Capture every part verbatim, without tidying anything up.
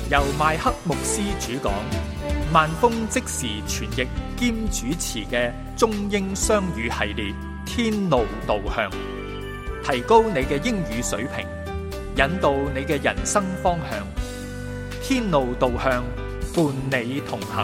由麥克牧師主講，萬峰即時傳譯兼主持嘅中英雙語系列《天路導向》，提高你嘅英語水平，引導你嘅人生方向。天路導向，伴你同行。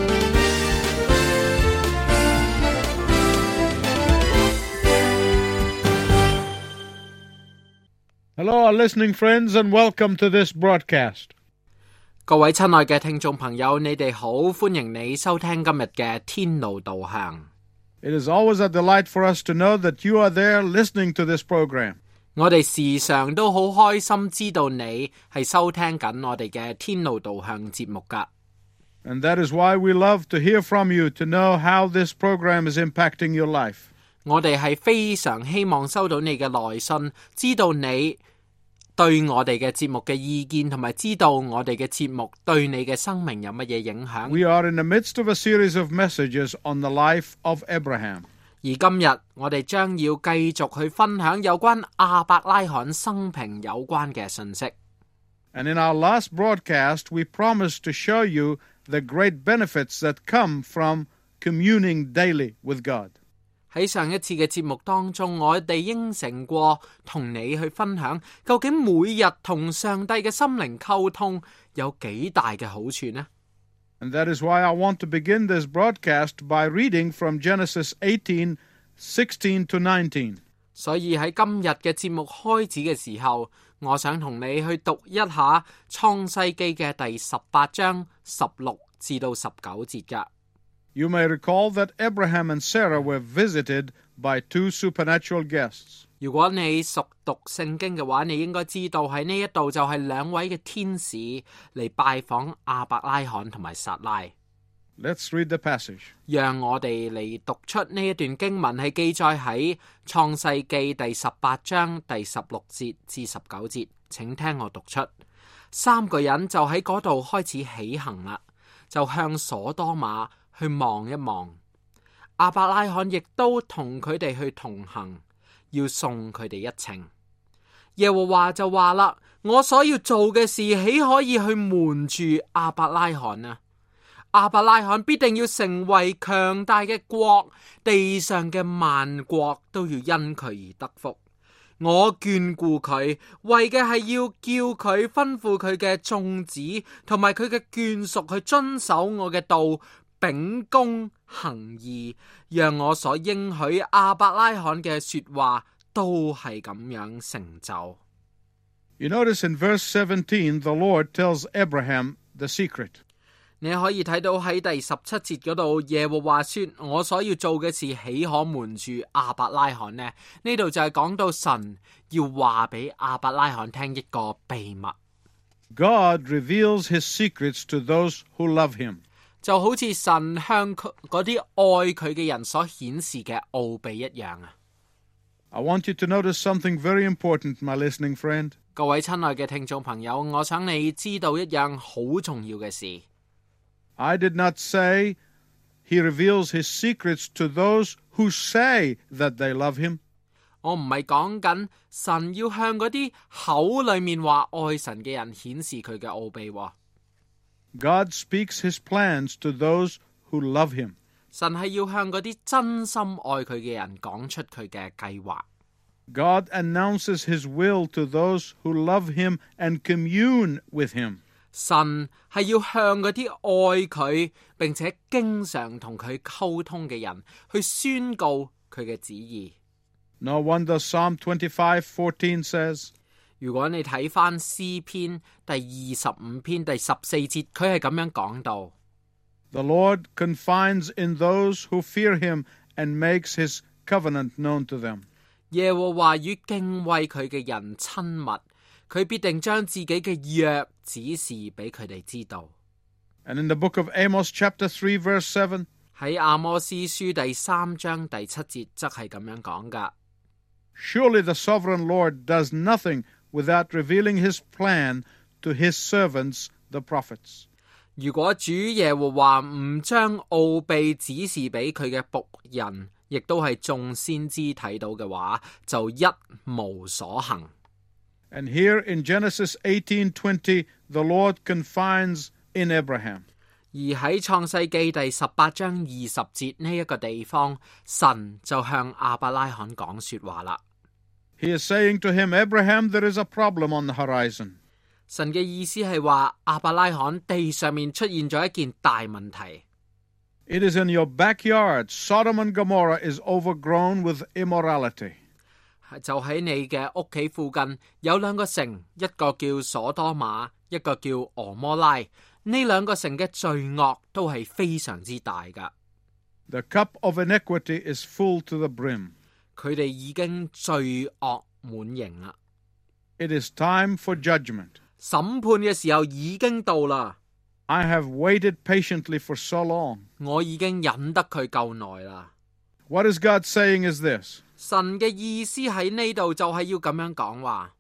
Hello, our listening friends, and welcome to this broadcast. 各位親愛嘅聽眾朋友，你哋好，歡迎你收聽今日嘅天路導向。 It is always a delight for us to know that you are there listening to this program. 我哋時常都好開心知道你係收聽緊我哋嘅天路導向節目㗎。 And that is why we love to hear from you to know how this program is impacting your life. 我哋係非常希望收到你嘅來信，知道你對我哋嘅節目嘅意見，同埋知道我哋嘅節目對你嘅生命有乜嘢影響。 We are in the midst of a series of messages on the life of Abraham. 而今日我哋將要繼續去分享有關亞伯拉罕生平有關嘅信息。 And in our last broadcast, we promised to show you the great benefits that come from communing daily with God. 喺上一次嘅節目當中，我哋應承過同你去分享，究竟每日同上帝嘅心靈溝通有幾大嘅好處呢？ And that is why I want to begin this broadcast by reading from Genesis eighteen, sixteen to nineteen. 所以喺今日嘅節目開始嘅時候，我想同你去讀一下創世記嘅第十八章十六至到十九節㗎。 You may recall that Abraham and Sarah were visited by two supernatural guests. 如果你熟讀聖經嘅話，你應該知道喺呢一度就係兩位嘅天使嚟拜訪亞伯拉罕同埋撒拉。 Let's read the passage. 讓我哋嚟讀出呢一段經文，係記載喺創世記第十八章第十六節至十九節。請聽我讀出。三個人就喺嗰度開始起行啦，就向所多瑪去望一望。亞伯拉罕亦都同佢哋去同行，要送佢哋一程。耶和華就話啦：我所要做嘅事，豈可以去瞞住亞伯拉罕啊？亞伯拉罕必定要成為強大嘅國，地上嘅萬國都要因佢而得福。我眷顧佢，為嘅係要叫佢吩咐佢嘅眾子同埋佢嘅眷屬去遵守我嘅道，秉公行義，讓我所應許亞伯拉罕嘅說話都係咁樣成就。 You notice in verse seventeen, the Lord tells Abraham the secret. 你可以睇到喺第十七節嗰度，耶和華說：我所要做嘅事，豈可瞞住亞伯拉罕呢？呢度就係講到神要話俾亞伯拉罕聽一個秘密。 God reveals his secrets to those who love him. 就好似神向佢嗰啲愛佢嘅人所顯示嘅奧秘一樣啊！ I want you to notice something very important, my listening friend. 各位親愛嘅聽眾朋友，我想你知道一樣好重要嘅事。 I did not say he reveals his secrets to those who say that they love him. 我唔係講緊神要向嗰啲口裏面話愛神嘅人顯示佢嘅奧秘。 God speaks his plans to those who love him. 神係要向嗰啲真心愛佢嘅人講出佢嘅計劃。 God announces his will to those who love him and commune with him. 神係要向嗰啲愛佢並且經常同佢溝通嘅人去宣告佢嘅旨意。 No wonder Psalm twenty-five fourteen says, 如果你睇翻詩篇第二十五篇第十四節，佢係咁樣講到 The Lord confides in those who fear him and makes his covenant known to them. 耶和華與敬畏佢嘅人親密，佢必定將自己嘅約指示俾佢哋知道。 And in the book of Amos chapter three verse seven, 喺阿摩司書第三章第七節則係咁樣講噶。 Surely the sovereign Lord does nothing without revealing his plan to his servants, the prophets. 如果主耶和華唔將奧秘指示俾佢嘅僕人，亦都係眾先知睇到嘅話，就一無所行。 And here in Genesis eighteen twenty, the Lord confines in Abraham. 而喺創世記第十八章二十節呢一個地方，神就向亞伯拉罕講說話啦。 He is saying to him, Abraham, there is a problem on the horizon. 神嘅意思係話，亞伯拉罕地上面出現咗一件大問題。 It is in your backyard. Sodom and Gomorrah is overgrown with immorality. 就喺你嘅屋企附近有兩個城，一個叫所多瑪，一個叫俄摩拉。呢兩個城嘅罪惡都係非常之大噶。 The cup of iniquity is full to the brim. 佢哋已經罪惡滿盈啦。 It is time for judgment. 審判嘅時候已經到啦。 I have waited patiently for so long. 我已經忍得佢夠耐啦。 What is God saying is this? 神嘅意思喺呢度就係要咁樣講話。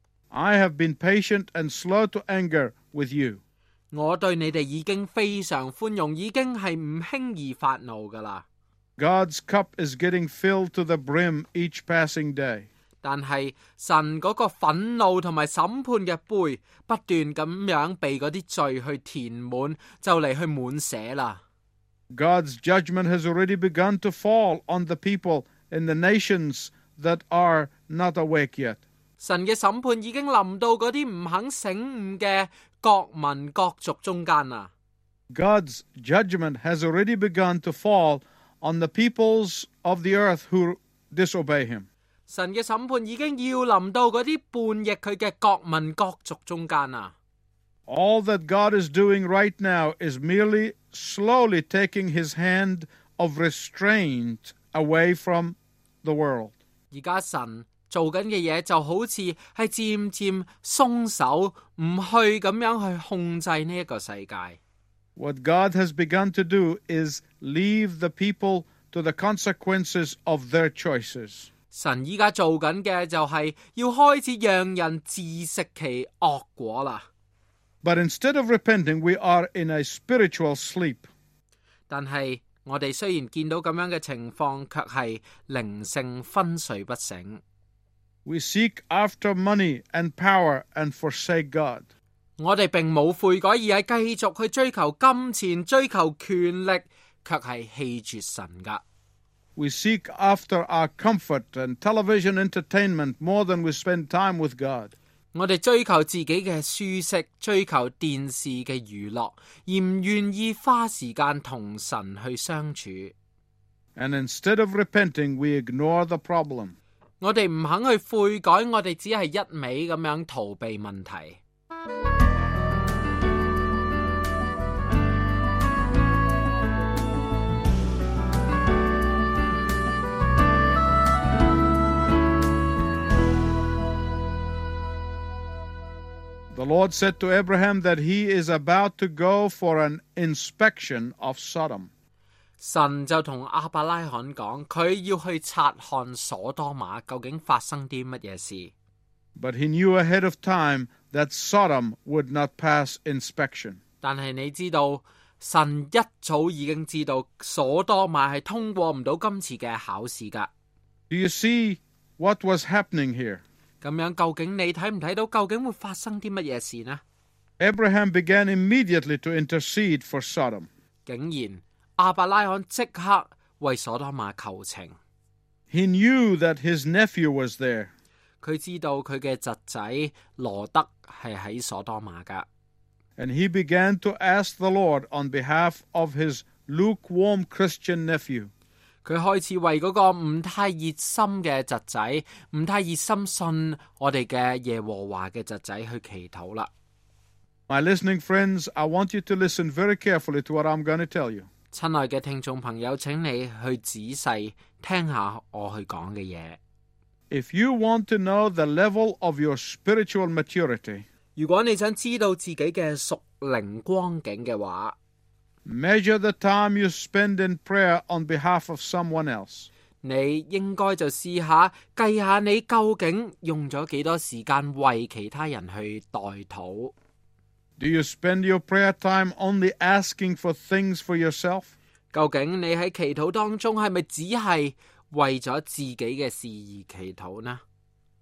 I have been patient and slow to anger with you. 我對你哋已經非常寬容，已經係唔輕易發怒噶啦。 God's cup is getting filled to the brim each passing day. 但係神嗰個憤怒同埋審判嘅杯不斷咁樣被嗰啲罪去填滿，就嚟去滿瀉啦。 God's judgment has already begun to fall on the people in the nations that are not awake yet. 神嘅審判已經臨到嗰啲唔肯醒悟嘅各民各族中間啦。 God's judgment has already begun to fall on the peoples of the earth who disobey him. 神嘅審判已經要臨到嗰啲叛逆佢嘅各民各族中間啦。 All that God is doing right now is merely slowly taking his hand of restraint away from the world. 而家神做緊嘅嘢就好似係漸漸鬆手，唔去咁樣去控制呢一個世界。 What God has begun to do is leave the people to the consequences of their choices. 神依家做緊嘅就係要開始讓人自食其惡果啦。 But instead of repenting, we are in a spiritual sleep. 但係我哋雖然見到咁樣嘅情況，卻係靈性昏睡不醒。 We seek after money and power and forsake God. 我哋並冇悔改，而係繼續去追求金錢、追求權力，卻係棄絕神噶。 We seek after our comfort and television entertainment more than we spend time with God. 我哋追求自己嘅舒適，追求電視嘅娛樂，而唔願意花時間同神去相處。 And instead of repenting, we ignore the problem. 我哋唔肯去悔改，我哋只係一味咁樣逃避問題。 The Lord said to Abraham that he is about to go for an inspection of Sodom. 神就同亞伯拉罕講，佢要去察看所多瑪究竟發生啲乜嘢事。 But he knew ahead of time that Sodom would not pass inspection. 但係你知道，神一早已經知道所多瑪係通過唔到今次嘅考試噶。 Do you see what was happening here? 咁樣究竟你睇唔睇到究竟會發生啲乜嘢事呢？ Abraham began immediately to intercede for Sodom. 竟然亞伯拉罕即刻為所多瑪求情。 He knew that his nephew was there. 佢知道佢嘅侄仔羅德係喺所多瑪噶。 And he began to ask the Lord on behalf of his lukewarm Christian nephew. 佢開始為嗰個唔太熱心嘅侄仔，唔太熱心信我哋嘅耶和華嘅侄仔去祈禱啦。 My listening friends, I want you to listen very carefully to what I'm going to tell you. 親愛嘅聽眾朋友，請你去仔細聽下我去講嘅嘢。 If you want to know the level of your spiritual maturity, 如果你想知道自己嘅屬靈光景嘅話， measure the time you spend in prayer on behalf of someone else. 你應該就試下計下你究竟用咗幾多時間為其他人去代禱。 Do you spend your prayer time only asking for things for yourself? 究竟你喺祈禱當中係咪只係為咗自己嘅事而祈禱呢？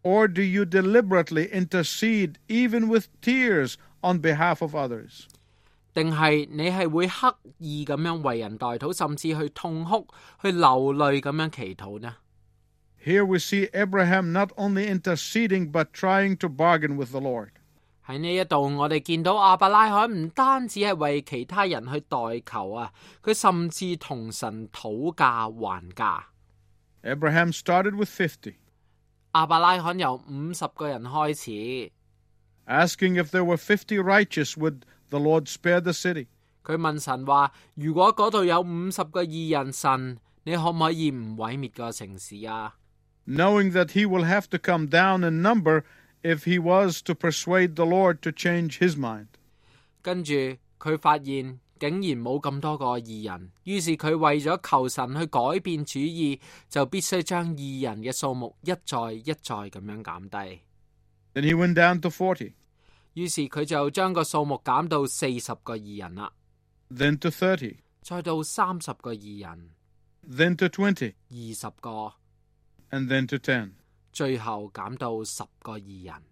Or do you deliberately intercede even with tears on behalf of others? 定係你係會刻意咁樣為人代禱，甚至去痛哭、去流淚咁樣祈禱呢？ Here we see Abraham not only interceding but trying to bargain with the Lord. 喺呢一度，我哋見到亞伯拉罕唔單止係為其他人去代求啊，佢甚至同神討價還價。 Abraham started with fifty, 亞伯拉罕由五十個人開始， asking if there were fifty righteous, would the Lord spare the city? 佢問神話：如果嗰度有五十個義人，神你可唔可以唔毀滅個城市啊？ Knowing that he will have to come down in number if he was to persuade the Lord to change his mind. 跟住佢發現竟然冇咁多個義人，於是佢為咗求神去改變主意，就必須將義人嘅數目一再一再咁樣減低。 Then he went down to forty, 於是佢就將個數目減到四十個義人啦， then to thirty, 再到三十個義人， then to twenty, 二十個， and then to ten. 最後減到十個義人。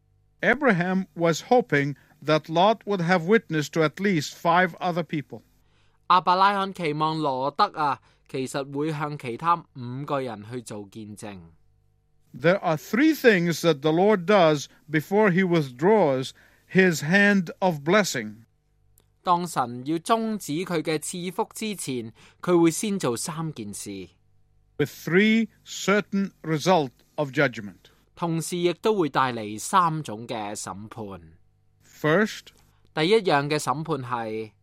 Abraham was hoping that Lot would have witness to at least five other people. 亞伯拉罕期望羅德啊，其實會向其他五個人去做見證。 There are three things that the Lord does before he withdraws his hand of blessing. 當神要終止佢嘅賜福之前，佢會先做三件事， with three certain results of judgment. 同時亦都會帶嚟三種嘅審判。 First, 第一樣嘅審判係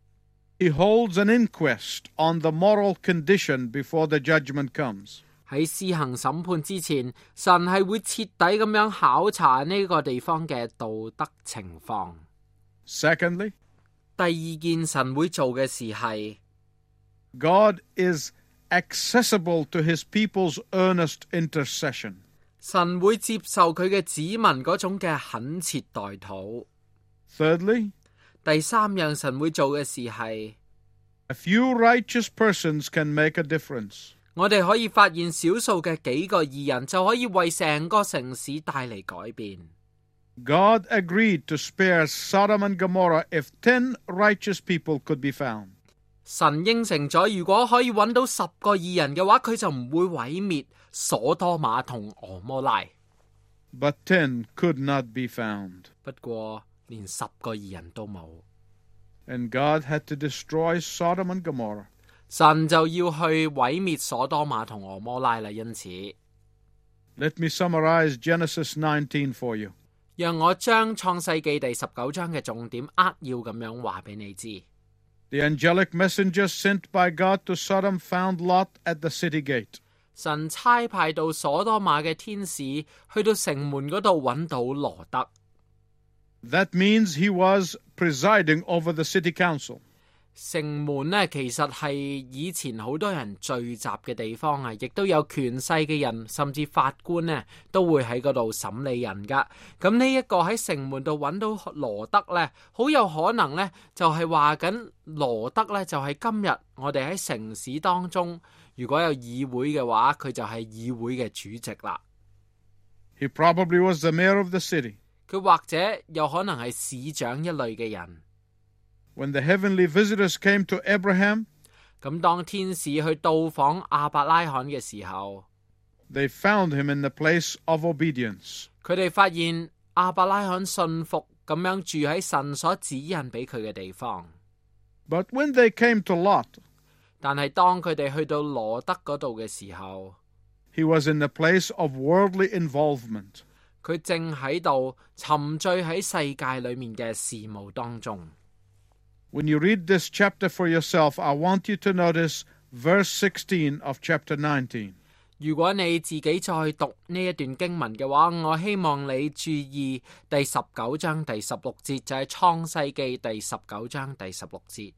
he holds an inquest on the moral condition before the judgment comes. 喺施行審判之前，神係會徹底咁樣考察呢個地方嘅道德情況。 Secondly, 第二件神會做嘅事係 God is accessible to his people's earnest intercession. 神會接受佢嘅子民嗰種嘅懇切代禱。 Thirdly, 第三樣神會做嘅事係 a few righteous persons can make a difference. 我哋可以發現少數嘅幾個義人就可以為成個城市帶嚟改變。 God agreed to spare Sodom and Gomorrah if ten righteous people could be found. 神應承咗，如果可以揾到十個義人嘅話，佢就唔會毀滅所多瑪同俄摩拉。 But ten could not be found. 不過連十個義人都冇， And God had to destroy Sodom and Gomorrah. 神就要去毀滅所多瑪同俄摩拉啦。因此， Let me summarize Genesis nineteen for you. 讓我將創世記第十九章嘅重點扼要咁樣話俾你知。 The angelic messenger sent by God to Sodom found Lot at the city gate. 神差派到所多瑪嘅天使去到城門嗰度揾到羅德。 That means he was presiding over the city council. 城門呢，其實係以前好多人聚集嘅地方啊，亦都有權勢嘅人，甚至法官呢，都會喺嗰度審理人噶。咁呢一個喺城門度揾到羅德呢，好有可能呢，就係話緊羅德呢，就係今日我哋喺城市當中，如果有議會嘅話，佢就係議會嘅主席啦。 He probably was the mayor of the city. 佢或者有可能係市長一類嘅人。 When the heavenly visitors came to Abraham, 咁當天使去到訪亞伯拉罕嘅時候， they found him in the place of obedience. 佢哋發現亞伯拉罕信服咁樣住喺神所指引俾佢嘅地方。 But when they came to Lot, 但係當佢哋去到羅德嗰度嘅時候， he was in the place of worldly involvement. 佢正喺度沉醉喺世界裏面嘅事務當中。 When you read this chapter for yourself, I want you to notice verse sixteen of chapter nineteen. 如果你自己再讀呢一段經文嘅話，我希望你注意第十九章第十六節，就係創世記第十九章第十六節。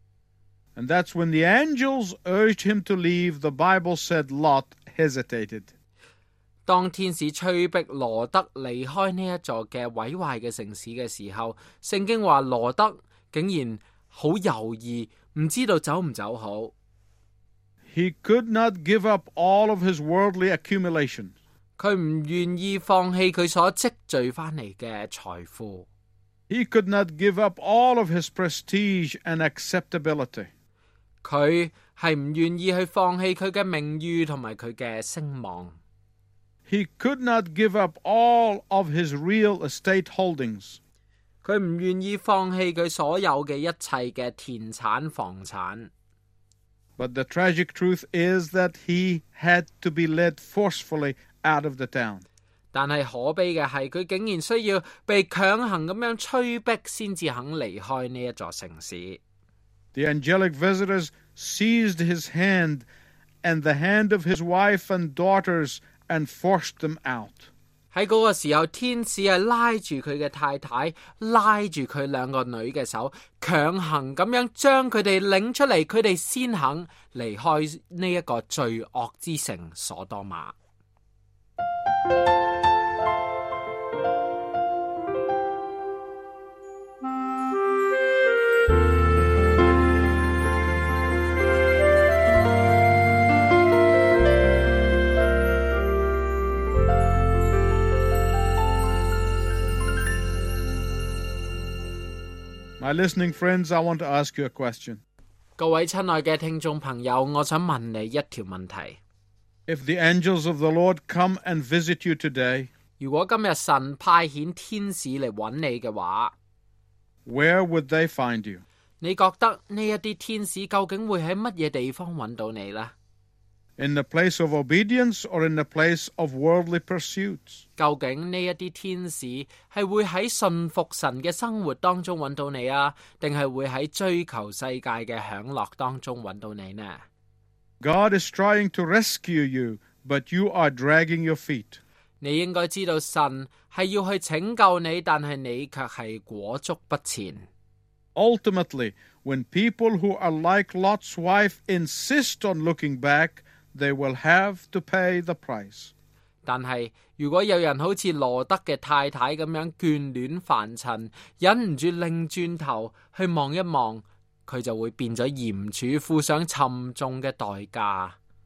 And that's when the angels urged him to leave, the Bible said Lot hesitated. 當天使催逼羅德離開呢一座嘅毀壞嘅城市嘅時候，聖經話羅德竟然好猶豫，唔知道走唔走好。 He could not give up all of his worldly accumulation. 佢唔願意放棄佢所積聚翻嚟嘅財富。 He could not give up all of his prestige and acceptability. 佢係唔願意去放棄佢嘅名譽同埋佢嘅聲望。 He could not give up all of his real estate holdings. 佢唔願意放棄佢所有嘅一切嘅田產房產。 But the tragic truth is that he had to be led forcefully out of the town. 但係可悲嘅係，佢竟然需要被強行咁樣催逼，先至肯離開呢一座城市。 The angelic visitors seized his hand and the hand of his wife and daughters and forced them out. 喺嗰個時候，天使係拉住佢嘅太太，拉住佢兩個女嘅手，強行咁樣將佢哋領出嚟，佢哋先肯離開呢一個罪惡之城所多瑪。 My listening friends, I want to ask you a question. 各位親愛嘅聽眾朋友，我想問你一條問題。 If the angels of the Lord come and visit you today, 如果今日神派遣天使嚟揾你嘅話， where would they find you? 你覺得呢一啲天使究竟會喺乜嘢地方揾到你呢？ In the place of obedience or in the place of worldly pursuits? 究竟呢一啲天使係會喺信服神嘅生活當中揾到你啊，定係會喺追求世界嘅享樂當中揾到你呢？ God is trying to rescue you, but you are dragging your feet. 你應該知道神係要去拯救你，但係你卻係裹足不前。 Ultimately, when people who are like Lot's wife insist on looking back, they will have to pay the price. 但係如果有人好似羅德嘅太太咁樣眷戀凡塵，忍唔住擰轉頭去望一望，佢就會變咗鹽柱，付上沉重嘅代價。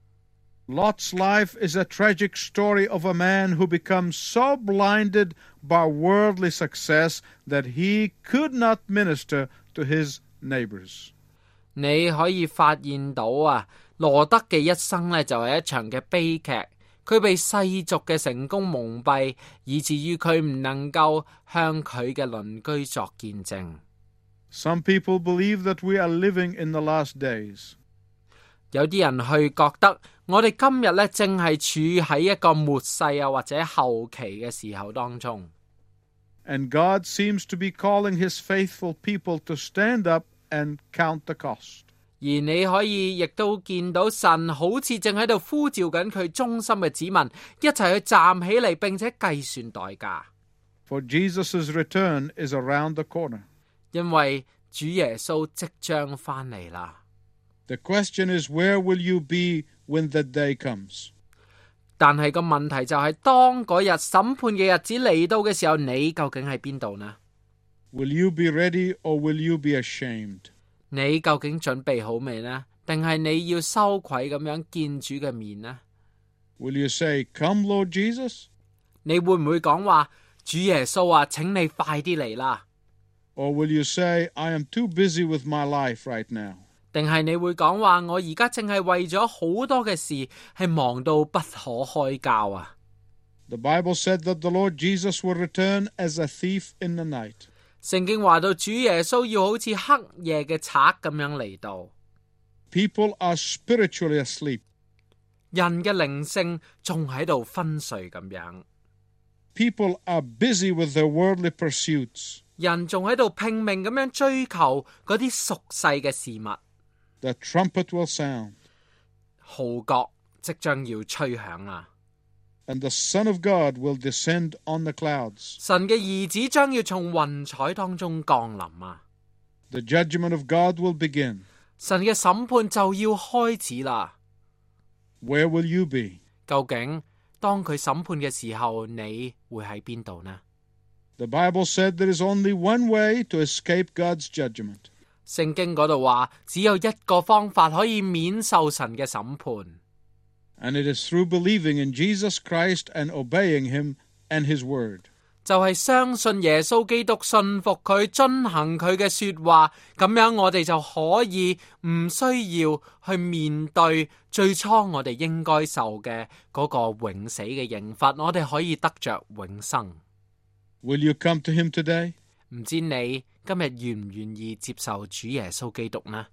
Lot's life is a tragic story of a man who becomes so blinded by worldly success that he could not minister to his neighbors. 你可以發現到啊，羅德嘅一生呢，就係一場嘅悲劇。佢被世俗嘅成功蒙蔽，以至於佢唔能夠向佢嘅鄰居作見證。 Some people believe that we are living in the last days. 有啲人去覺得我哋今日呢，正係處喺一個末世啊或者後期嘅時候當中。 And God seems to be calling his faithful people to stand up and count the cost. 而你可以亦都見到神好似正喺度呼召緊佢忠心嘅子民，一齊去站起嚟，並且計算代價。 For Jesus' return is around the corner. 因為主耶穌即將翻嚟啦。 The question is, where will you be when the day comes? 但係個問題就係、是，當嗰日審判嘅日子嚟到嘅時候，你究竟喺邊度呢？ Will you be ready or will you be ashamed? 你究竟準備好未呢？定係你要羞愧咁樣見主嘅面呢？ Will you say, "Come, Lord Jesus"? 你會唔會講話主耶穌啊，請你快啲嚟啦？ Or will you say, "I am too busy with my life right now"? 定係你會講話我而家淨係為咗好多嘅事，係忙到不可開交啊？ The Bible said that the Lord Jesus will return as a thief in the night. 聖經話到主耶穌要好似黑夜嘅賊咁樣嚟到。 People are spiritually asleep. 人嘅靈性仲喺度昏睡咁樣。 People are busy with their worldly pursuits. 人仲喺度拼命咁樣追求嗰啲俗世嘅事物。 The trumpet will sound. 號角即將要吹響啦。 And the Son of God will descend on the clouds. 神嘅兒子將要從雲彩當中降臨啊！ The judgment of God will begin. 神嘅審判就要開始啦。 Where will you be? 究竟當佢審判嘅時候，你會喺邊度呢？ The Bible said there is only one way to escape God's judgment. 聖經嗰度話，只有一個方法可以免受神嘅審判。 And it is through believing in Jesus Christ and obeying him and his word. 就係相信耶穌基督，信服佢，遵行佢嘅說話，咁樣我哋就可以唔需要去面對最初我哋應該受嘅嗰個永死嘅刑罰，我哋可以得着永生。 Will you come to him today? 唔知你今日願唔願意接受主耶穌基督呢？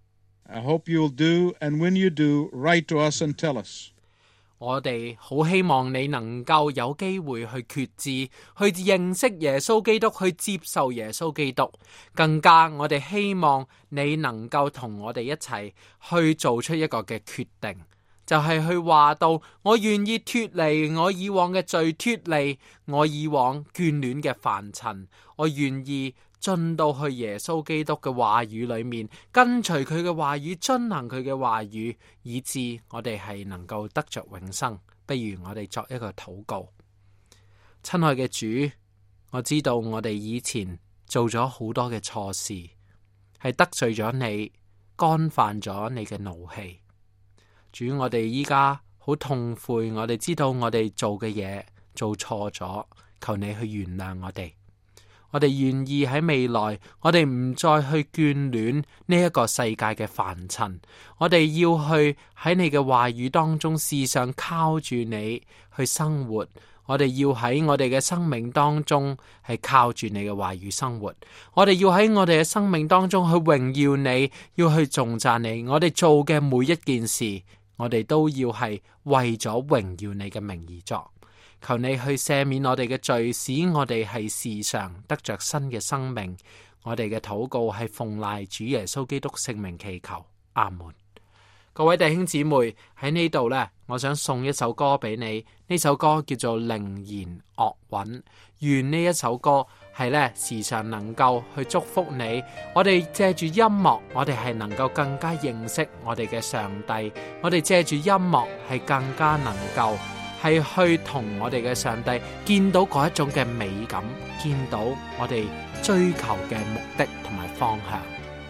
I hope you'll do, and when you do, write to us and tell us. 我哋好希望你能夠有機會去決志，去認識耶穌基督，去接受耶穌基督。更加我哋希望你能夠同我哋一齊去做出一個嘅決定，就係、是、去話到我願意脫離我以往嘅罪，脫離我以往眷戀嘅凡塵，我願意進到去耶穌基督嘅話語裏面，跟隨佢嘅話語，遵行佢嘅話語，以致我哋係能夠得着永生。不如我哋作一個禱告。親愛嘅主，我知道我哋以前做咗好多嘅錯事，係得罪咗你，干犯咗你嘅怒氣。主，我哋依家好痛悔，我哋知道我哋做嘅嘢做錯咗，求你去原諒我哋。我哋願意喺未來，我哋唔再去眷戀呢一個世界嘅凡塵，我哋要去喺你嘅話語當中，時常靠住你去生活。我哋要喺我哋嘅生命當中係靠住你嘅話語生活。我哋要喺我哋嘅生命當中去榮耀你，要去頌讚你。我哋做嘅每一件事，我哋都要係為咗榮耀你嘅名而作。求你去赦免我哋嘅罪，使我哋係時常得着新嘅生命。我哋嘅禱告係奉賴主耶穌基督聖名祈求，阿門。各位弟兄姊妹，喺呢度呢，我想送一首歌俾你。呢首歌叫做靈言樂韻，願呢一首歌係呢時常能夠去祝福你。我哋借住音樂，我哋係能夠更加認識我哋嘅上帝。我哋借住音樂係更加能夠係去同我哋嘅上帝見到嗰一種嘅美感，見到我哋追求嘅目的同埋方向。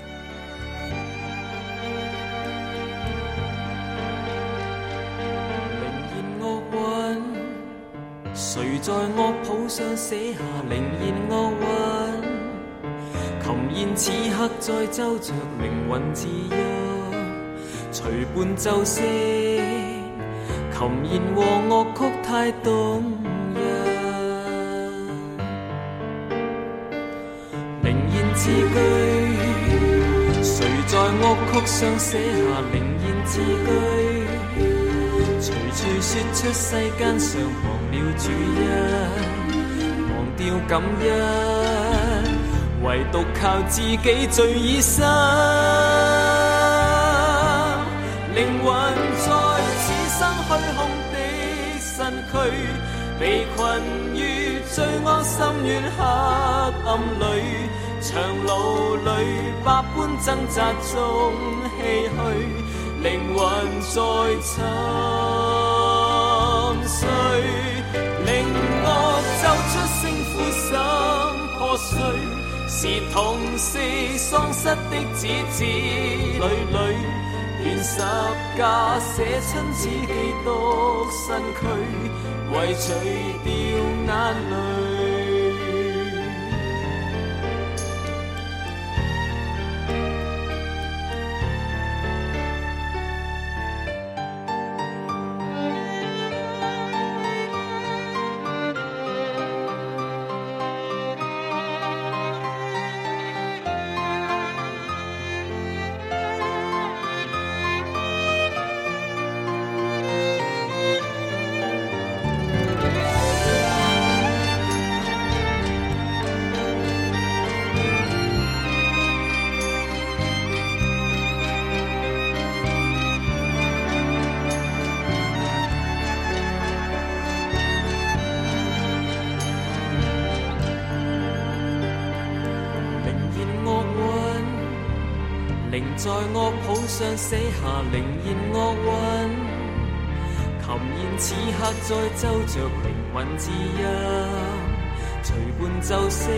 靈言樂韻，誰在樂譜上寫下靈言樂韻？琴弦此刻在奏着靈魂自由，隨伴奏聲。琴弦和樂曲太動人，靈言字句，誰在樂曲上寫下靈言字句？隨處說出世間上忘了主恩，忘掉感恩，唯獨靠自己醉已生，靈魂在此生虛空的身軀，被困於罪惡深淵黑暗裏，長路裏百般掙扎中唏噓，靈魂在沉睡，靈樂奏出聲呼心破碎，是痛惜喪失的子子女女。願十架捨親自基督身軀，為除掉眼淚。在樂譜上寫下靈言樂韻，琴弦此刻在奏着靈魂之音，隨伴奏聲，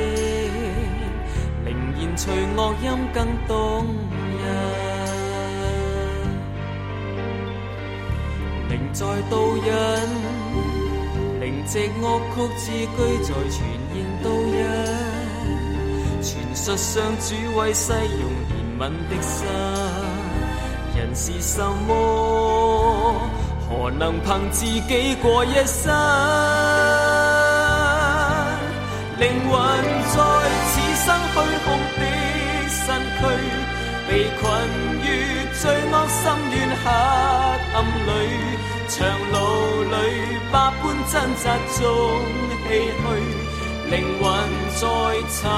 靈言隨樂音更動人。靈在導引，靈藉樂曲自居在全然導引，傳述上主為世用憐憫的心，人是什麼？何能憑自己過一生？靈魂在此生虛空的身軀，被困於罪惡深淵黑暗裏，長路裏百般掙扎中唏噓，靈魂在沉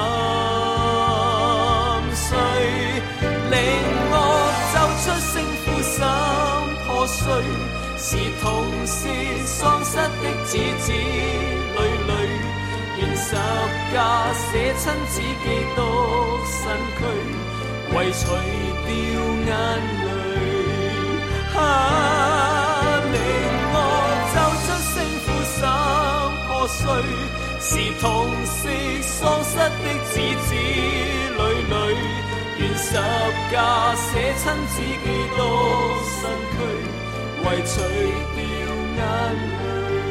睡，令我奏出聲呼心破碎，是痛是喪失的子子女女，願十架捨親子基督身軀，為除掉眼淚。啊，令我奏出聲呼心破碎，是痛是喪失的子子女女，願十架捨親子基督身軀，為除掉眼淚。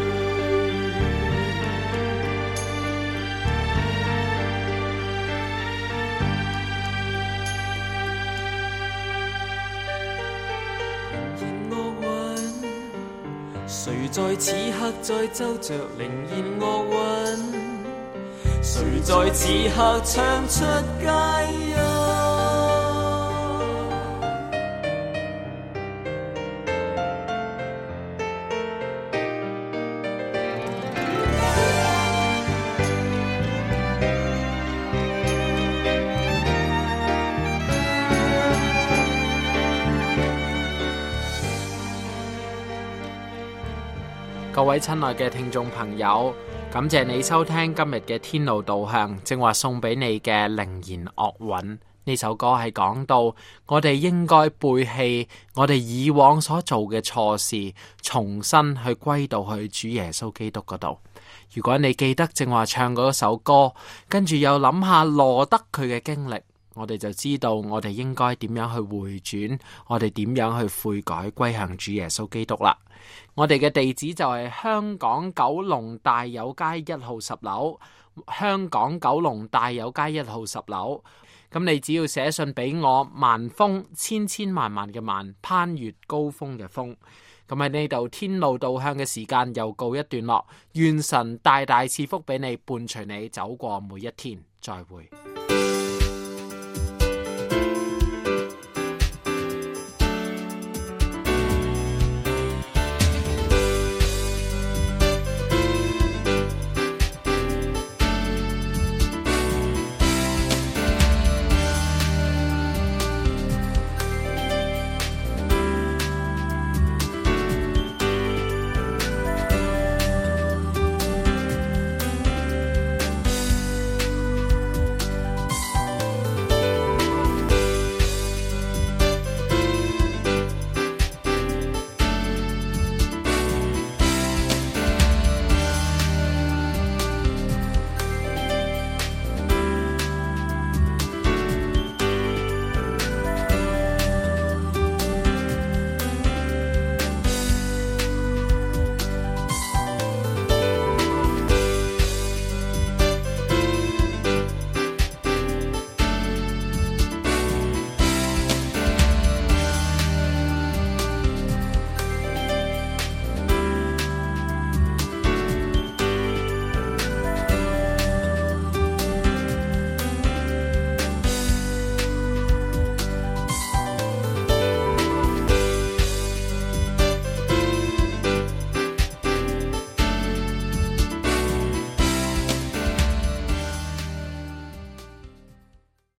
仍然惡運，誰在此刻在奏着靈言樂韻？誰在此刻唱出佳音？ 各位親愛嘅聽眾朋友，感謝你收聽今日嘅天路導向，正話送俾你嘅靈言樂韻。呢首歌係講到我哋應該背棄我哋以往所做嘅錯事，重新去歸到去主耶穌基督嗰度。如果你記得正話唱嗰首歌，跟住又諗下羅德佢嘅經歷，我哋就知道我哋應該點樣去回轉，我哋點樣去悔改歸向主耶穌基督啦。我哋嘅地址就係香港九龍大有街一號十樓，香港九龍大有街一號十樓。咁你只要寫信俾我，萬峰千千萬萬嘅萬，攀越高峰嘅峰。咁喺呢度天路導向嘅時間又告一段落，願神大大賜福俾你，伴隨你走過每一天。再會。